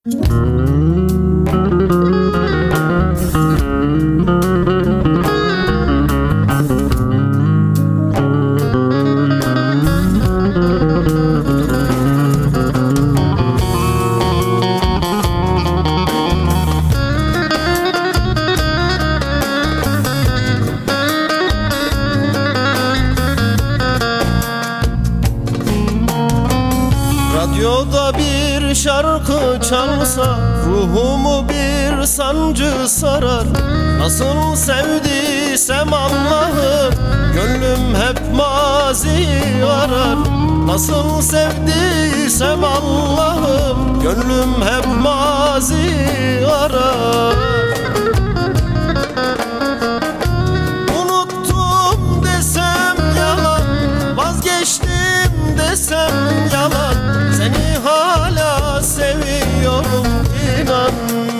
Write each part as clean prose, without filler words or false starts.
Radyoda bir şarkı çalsa ruhumu bir sancı sarar. Nasıl sevdiysem Allah'ı gönlüm hep maziyi arar. Nasıl sevdiysem Allah'ı gönlüm hep maziyi arar. Unuttum desem yalan, vazgeçtim desem yalan, seni hala seviyorum inan.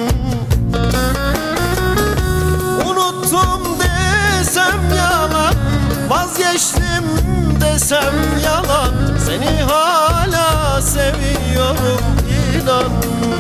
Unuttum desem yalan, vazgeçtim desem yalan, seni hala seviyorum inan.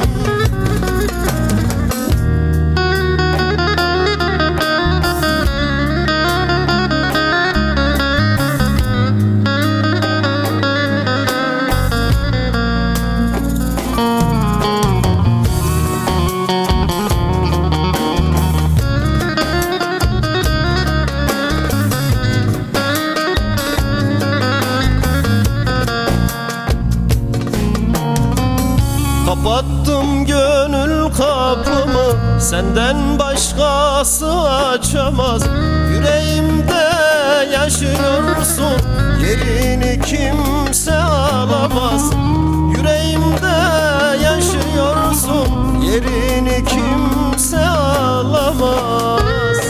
Kapattım gönül kapımı, senden başkası açamaz. Yüreğimde yaşıyorsun, yerini kimse alamaz. Yüreğimde yaşıyorsun, yerini kimse alamaz.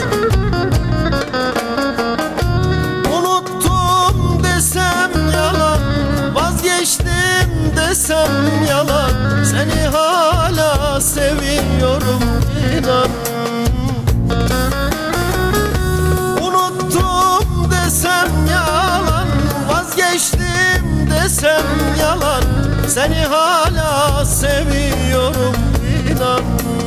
Unuttum desem yalan, vazgeçtim desem yalan, seni hala seviyorum inan. Unuttum desem yalan, vazgeçtim desem yalan, seni hala seviyorum inan.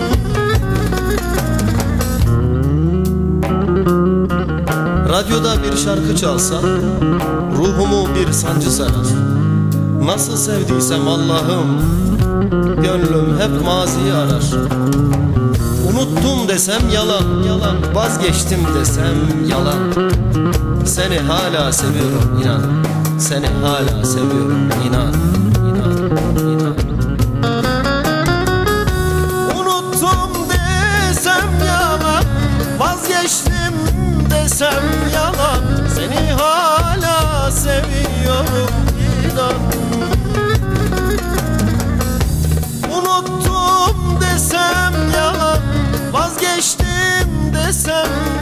Radyoda bir şarkı çalsa ruhumu bir sancı sarar. Nasıl sevdiysem Allah'ım gönlüm hep maziyi arar. Unuttum desem yalan, yalan, vazgeçtim desem yalan, seni hala seviyorum inan. Seni hala seviyorum inan, inan, inan. Unuttum desem yalan, vazgeçtim desem yalan, seni hala seviyorum inan. Unuttum desem yalan, vazgeçtim desem